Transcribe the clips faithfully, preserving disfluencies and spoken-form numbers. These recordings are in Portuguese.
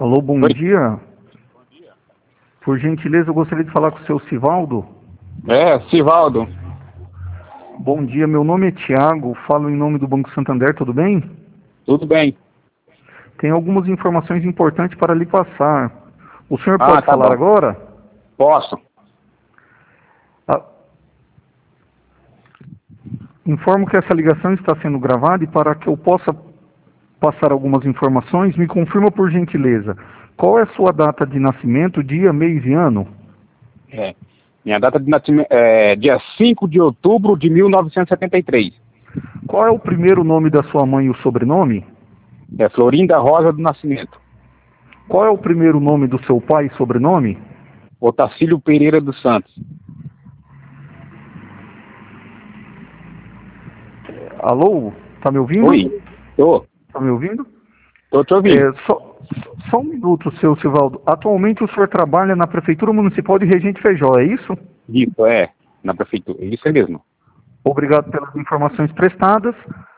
Alô, bom Oi. dia. Por gentileza, eu gostaria de falar com o seu Sivaldo. É, Sivaldo. Bom dia, meu nome é Tiago, falo em nome do Banco Santander, tudo bem? Tudo bem. Tenho algumas informações importantes para lhe passar. O senhor Ah, pode tá falar bom. agora? Posso? Ah, informo que essa ligação está sendo gravada e para que eu possa passar algumas informações, me confirma por gentileza. Qual é a sua data de nascimento, dia, mês e ano? É. Minha data de nascimento é dia cinco de outubro de mil novecentos e setenta e três. Qual é o primeiro nome da sua mãe e o sobrenome? É Florinda Rosa do Nascimento. Qual é o primeiro nome do seu pai e sobrenome? Otacílio Pereira dos Santos. Alô? Tá me ouvindo? Oi. Tô. Tá me ouvindo? Tô te ouvindo. É, só, só um minuto, seu Sivaldo. Atualmente o senhor trabalha na Prefeitura Municipal de Regente Feijó, é isso? Isso, é. Na prefeitura. Isso é mesmo. Obrigado pelas informações prestadas.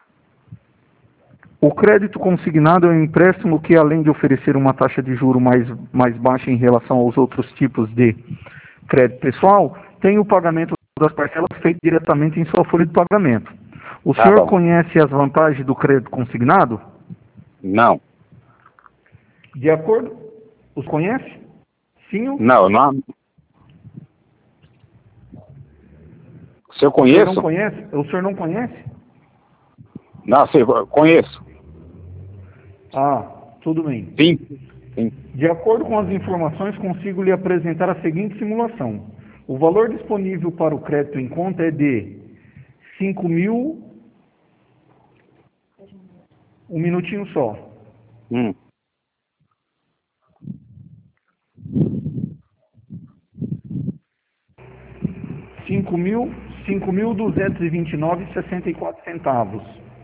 O crédito consignado é um empréstimo que, além de oferecer uma taxa de juro mais, mais baixa em relação aos outros tipos de crédito pessoal, tem o pagamento das parcelas feito diretamente em sua folha de pagamento. O Tá senhor bom. conhece as vantagens do crédito consignado? Não. De acordo? Os conhece? Sim ou Não, não. Se eu o senhor não conheço? conhece? O senhor não conhece? Não, sim, eu conheço. Ah, tudo bem. Sim. Sim. De acordo com as informações, consigo lhe apresentar a seguinte simulação. O valor disponível para o crédito em conta é de cinco mil... Um minutinho só. Hum. cinco mil, cinco mil duzentos e vinte e nove vírgula sessenta e quatro centavos.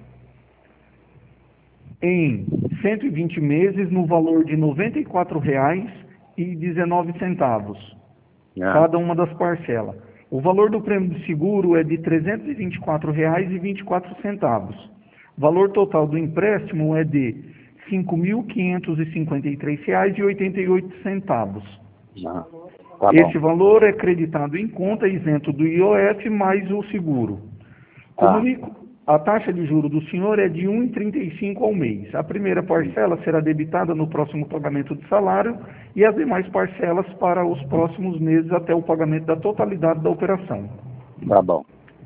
Em cento e vinte meses, no valor de noventa e quatro reais e dezenove centavos. É. Cada uma das parcelas. O valor do prêmio de seguro é de trezentos e vinte e quatro reais e vinte e quatro centavos. O valor total do empréstimo é de cinco mil quinhentos e cinquenta e três reais e oitenta e oito centavos. Ah, tá Esse bom. valor é creditado em conta isento do I O F mais o seguro. Tá. Comunico, a taxa de juro do senhor é de um vírgula trinta e cinco ao mês. A primeira parcela será debitada no próximo pagamento de salário e as demais parcelas para os próximos meses até o pagamento da totalidade da operação. Tá bom.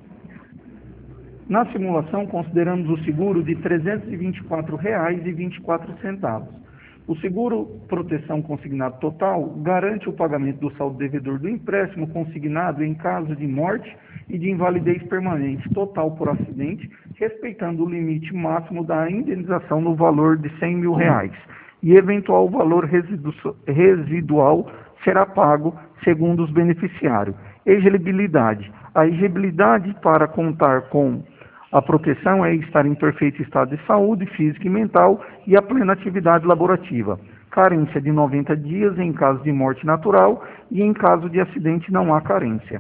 Na simulação, consideramos o seguro de trezentos e vinte e quatro reais e vinte e quatro centavos. O seguro proteção consignado total garante o pagamento do saldo devedor do empréstimo consignado em caso de morte e de invalidez permanente total por acidente, respeitando o limite máximo da indenização no valor de cem mil reais. E eventual valor residu residual será pago segundo os beneficiários. Elegibilidade. A elegibilidade para contar com a proteção é estar em perfeito estado de saúde física e mental e a plena atividade laborativa. Carência de noventa dias em caso de morte natural e em caso de acidente não há carência.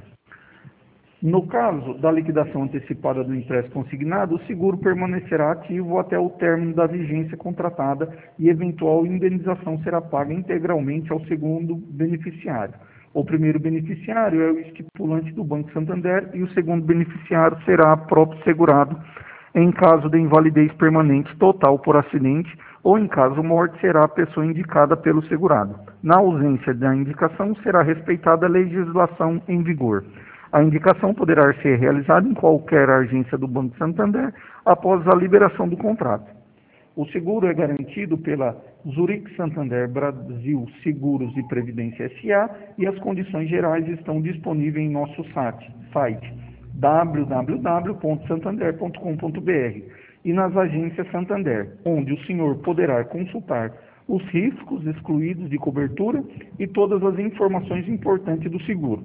No caso da liquidação antecipada do empréstimo consignado, o seguro permanecerá ativo até o término da vigência contratada e eventual indenização será paga integralmente ao segundo beneficiário. O primeiro beneficiário é o estipulante do Banco Santander e o segundo beneficiário será próprio segurado em caso de invalidez permanente total por acidente ou em caso de morte será a pessoa indicada pelo segurado. Na ausência da indicação, será respeitada a legislação em vigor. A indicação poderá ser realizada em qualquer agência do Banco Santander após a liberação do contrato. O seguro é garantido pela Zurich Santander Brasil Seguros e Previdência S A e as condições gerais estão disponíveis em nosso site, site w w w ponto santander ponto com ponto b r e nas agências Santander, onde o senhor poderá consultar os riscos excluídos de cobertura e todas as informações importantes do seguro.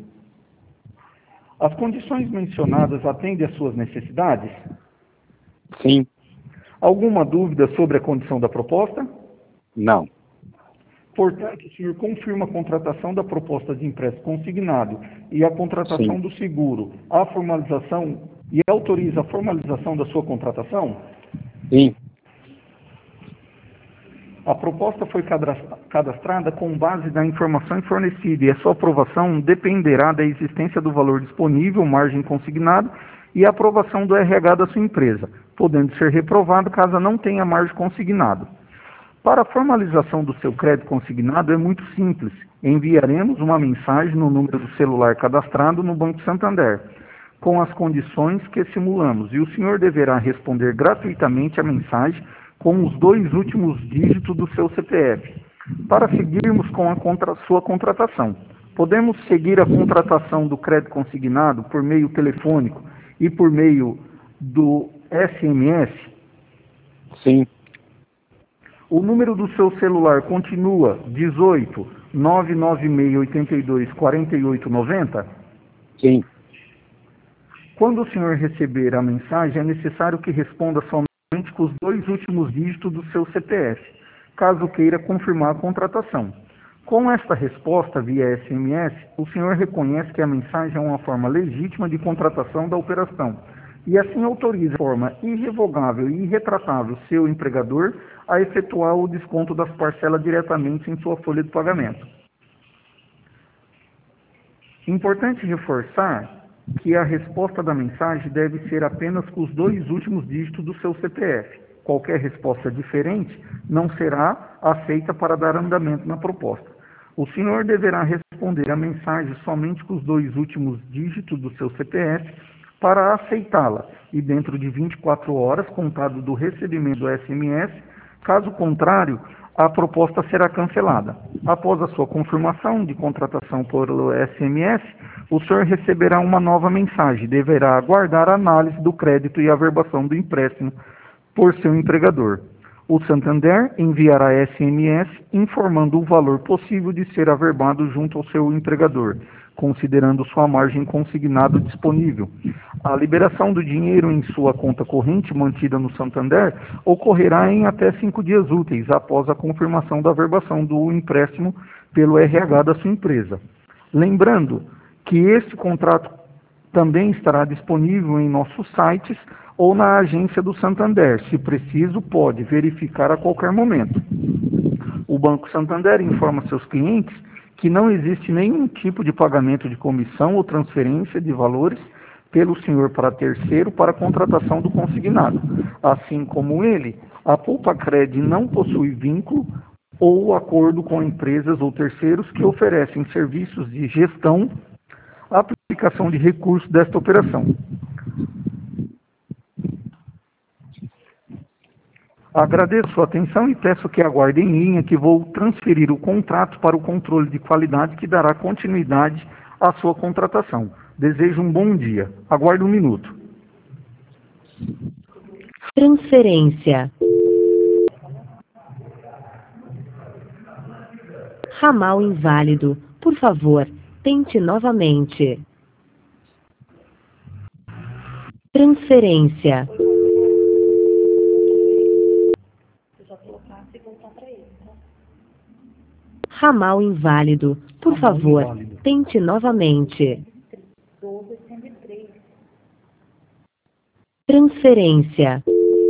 As condições mencionadas atendem às suas necessidades? Sim. Alguma dúvida sobre a condição da proposta? Não. Portanto, o senhor confirma a contratação da proposta de empréstimo consignado e a contratação Sim. do seguro, a formalização e autoriza a formalização da sua contratação? Sim. A proposta foi cadastrada com base na informação fornecida e a sua aprovação dependerá da existência do valor disponível, margem consignado e a aprovação do R H da sua empresa, podendo ser reprovado caso não tenha margem consignado. Para a formalização do seu crédito consignado é muito simples. Enviaremos uma mensagem no número do celular cadastrado no Banco Santander, com as condições que simulamos, e o senhor deverá responder gratuitamente a mensagem com os dois últimos dígitos do seu C P F, para seguirmos com a contra, sua contratação. Podemos seguir a contratação do crédito consignado por meio telefônico e por meio do S M S? Sim. O número do seu celular continua dezoito, nove nove seis, oito dois, quatro oito nove zero? Sim. Quando o senhor receber a mensagem, é necessário que responda somente com os dois últimos dígitos do seu C P F, caso queira confirmar a contratação. Com esta resposta via S M S, o senhor reconhece que a mensagem é uma forma legítima de contratação da operação e assim autoriza de forma irrevogável e irretratável seu empregador a efetuar o desconto das parcelas diretamente em sua folha de pagamento. Importante reforçar que a resposta da mensagem deve ser apenas com os dois últimos dígitos do seu C P F. Qualquer resposta diferente não será aceita para dar andamento na proposta. O senhor deverá responder a mensagem somente com os dois últimos dígitos do seu C P F para aceitá-la e dentro de vinte e quatro horas, contado do recebimento do S M S, caso contrário, a proposta será cancelada. Após a sua confirmação de contratação por S M S, o senhor receberá uma nova mensagem. Deverá aguardar a análise do crédito e averbação do empréstimo por seu empregador. O Santander enviará S M S informando o valor possível de ser averbado junto ao seu empregador, considerando sua margem consignada disponível. A liberação do dinheiro em sua conta corrente mantida no Santander ocorrerá em até cinco dias úteis após a confirmação da averbação do empréstimo pelo R H da sua empresa. Lembrando que este contrato também estará disponível em nossos sites ou na agência do Santander. Se preciso, pode verificar a qualquer momento. O Banco Santander informa seus clientes que não existe nenhum tipo de pagamento de comissão ou transferência de valores pelo senhor para terceiro para a contratação do consignado. Assim como ele, a Poupa-Cred não possui vínculo ou acordo com empresas ou terceiros que oferecem serviços de gestão, aplicação de recursos desta operação. Agradeço sua atenção e peço que aguarde em linha que vou transferir o contrato para o controle de qualidade que dará continuidade à sua contratação. Desejo um bom dia. Aguarde um minuto. Transferência. Ramal inválido. Por favor, tente novamente. Transferência. Ramal inválido. Por Ramal favor, inválido. tente novamente. Transferência.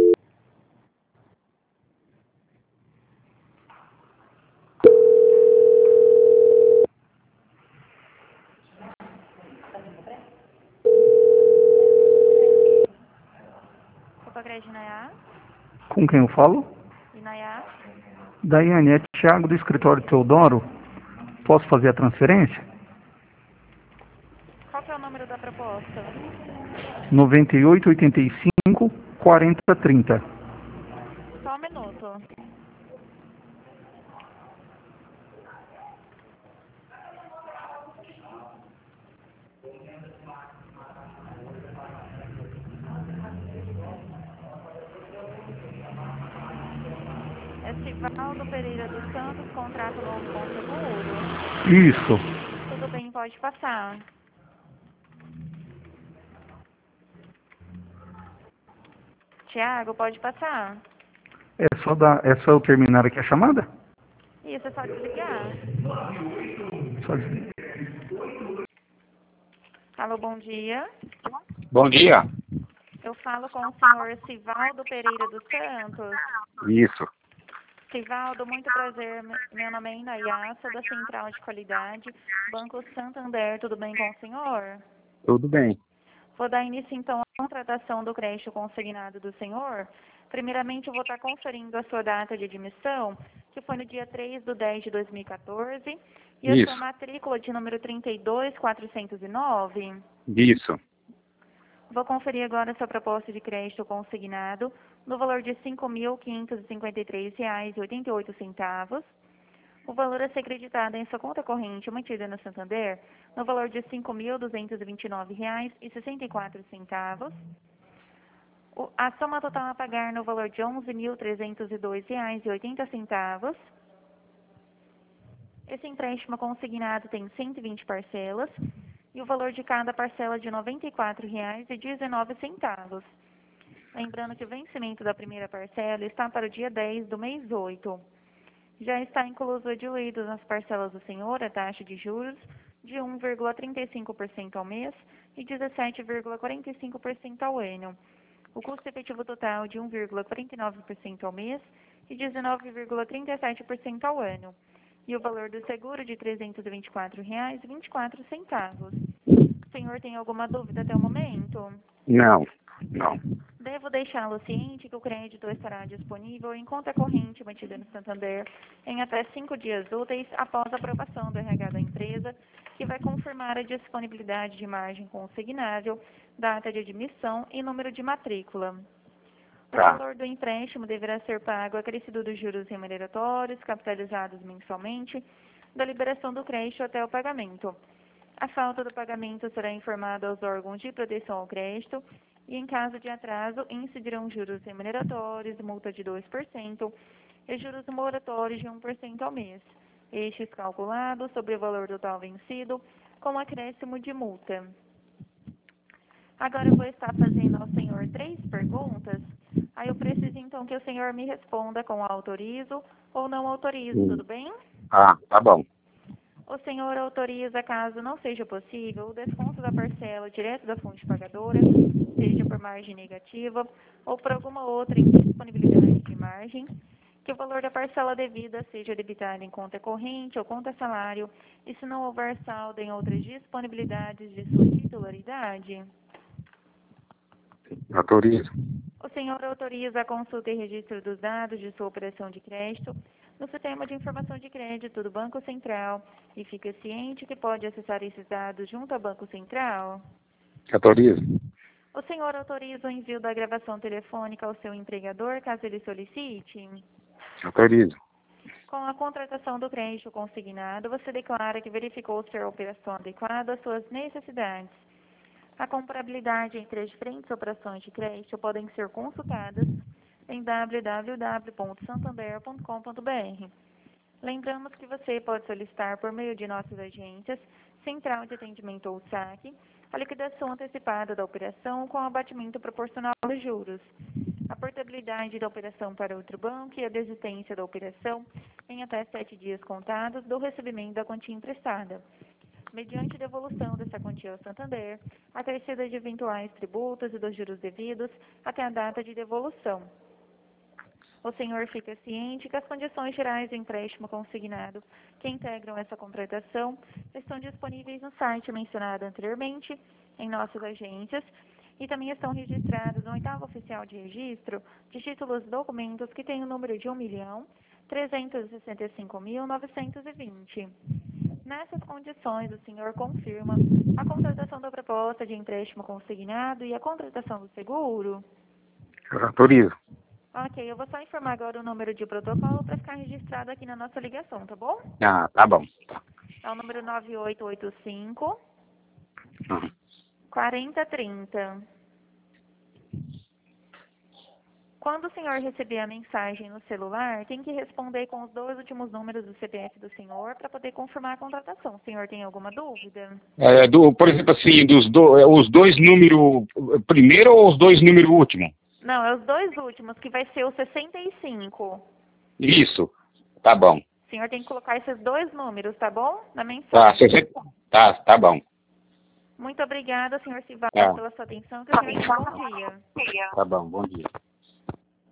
Poupa-Cred Inaiá. Com quem eu falo? Inaiá. Daiane, é Thiago do escritório Teodoro. Posso fazer a transferência? Qual que é o número da proposta? noventa e oito, oitenta e cinco, quarenta, trinta. Só um minuto. É Sivaldo Pereira dos Santos, contrato novo com seguro. Isso. Tudo bem, pode passar. Tiago, pode passar. É só, dar, é só eu terminar aqui a chamada? Isso, é só desligar. Só desligar. Alô, bom dia. Bom dia. Eu falo com o senhor Sivaldo Pereira dos Santos. Isso. Sivaldo, muito prazer. Meu nome é Inayassa, da Central de Qualidade, Banco Santander. Tudo bem com o senhor? Tudo bem. Vou dar início, então, à contratação do crédito consignado do senhor. Primeiramente, eu vou estar conferindo a sua data de admissão, que foi no dia três de dez de dois mil e quatorze, e a Isso. sua matrícula de número trinta e dois, quatrocentos e nove. Isso. Vou conferir agora a sua proposta de crédito consignado no valor de cinco mil quinhentos e cinquenta e três reais e oitenta e oito centavos. O valor a ser creditado em sua conta corrente mantida no Santander no valor de cinco mil duzentos e vinte e nove reais e sessenta e quatro centavos. A soma total a pagar no valor de onze mil trezentos e dois reais e oitenta centavos. Esse empréstimo consignado tem cento e vinte parcelas e o valor de cada parcela é de noventa e quatro reais e dezenove centavos. Lembrando que o vencimento da primeira parcela está para o dia dez do mês oito. Já está incluso e diluído nas parcelas do senhor a taxa de juros de um vírgula trinta e cinco por cento ao mês e dezessete vírgula quarenta e cinco por cento ao ano. O custo efetivo total de um vírgula quarenta e nove por cento ao mês e dezenove vírgula trinta e sete por cento ao ano. E o valor do seguro de trezentos e vinte e quatro reais e vinte e quatro centavos. O senhor tem alguma dúvida até o momento? Não. Não. Devo deixá-lo ciente que o crédito estará disponível em conta corrente mantida no Santander em até cinco dias úteis após a aprovação do R H da empresa, que vai confirmar a disponibilidade de margem consignável, data de admissão e número de matrícula. O Tá. valor do empréstimo deverá ser pago acrescido dos juros remuneratórios, capitalizados mensalmente, da liberação do crédito até o pagamento. A falta do pagamento será informada aos órgãos de proteção ao crédito e, em caso de atraso, incidirão juros remuneratórios, multa de dois por cento e juros moratórios de um por cento ao mês, estes calculados sobre o valor total vencido, com acréscimo de multa. Agora eu vou estar fazendo ao senhor três perguntas. Aí eu preciso, então, que o senhor me responda com autorizo ou não autorizo, tudo bem? Ah, tá bom. O senhor autoriza, caso não seja possível, o desconto da parcela direto da fonte pagadora, seja por margem negativa ou por alguma outra indisponibilidade de margem, que o valor da parcela devida seja debitado em conta corrente ou conta salário, e se não houver saldo em outras disponibilidades de sua titularidade. Autorizo. O senhor autoriza a consulta e registro dos dados de sua operação de crédito no sistema de informação de crédito do Banco Central e fica ciente que pode acessar esses dados junto ao Banco Central? Autorizo. O senhor autoriza o envio da gravação telefônica ao seu empregador, caso ele solicite? Autorizo. Com a contratação do crédito consignado, você declara que verificou ser a operação adequada às suas necessidades. A comparabilidade entre as diferentes operações de crédito podem ser consultadas em w w w ponto santander ponto com ponto b r. Lembramos que você pode solicitar por meio de nossas agências, Central de Atendimento ou saque, a liquidação antecipada da operação com abatimento proporcional dos juros, a portabilidade da operação para outro banco e a desistência da operação em até sete dias contados do recebimento da quantia emprestada, mediante devolução dessa quantia ao Santander, acrescida de eventuais tributos e dos juros devidos até a data de devolução. O senhor fica ciente que as condições gerais do empréstimo consignado que integram essa contratação estão disponíveis no site mencionado anteriormente, em nossas agências, e também estão registrados no oitavo oficial de registro de títulos e documentos que tem o número de um milhão trezentos e sessenta e cinco mil novecentos e vinte. Nessas condições, o senhor confirma a contratação da proposta de empréstimo consignado e a contratação do seguro? Autorizo. Ok, eu vou só informar agora o número de protocolo para ficar registrado aqui na nossa ligação, tá bom? Ah, tá bom. Tá. É o número nove oito oito cinco, Uhum. quarenta trinta. Quando o senhor receber a mensagem no celular, tem que responder com os dois últimos números do C P F do senhor para poder confirmar a contratação. O senhor tem alguma dúvida? É, do, por exemplo, assim, dos do, é, os dois números primeiro ou os dois números último? Não, é os dois últimos, que vai ser o sessenta e cinco. Isso. Tá bom. O senhor tem que colocar esses dois números, tá bom? Na Tá, mensagem. sessenta. Tá, tá bom. Muito obrigada, senhor Sivaldo, Tá. pela sua atenção. Que o senhor tenha um bom dia. Tá bom, bom dia.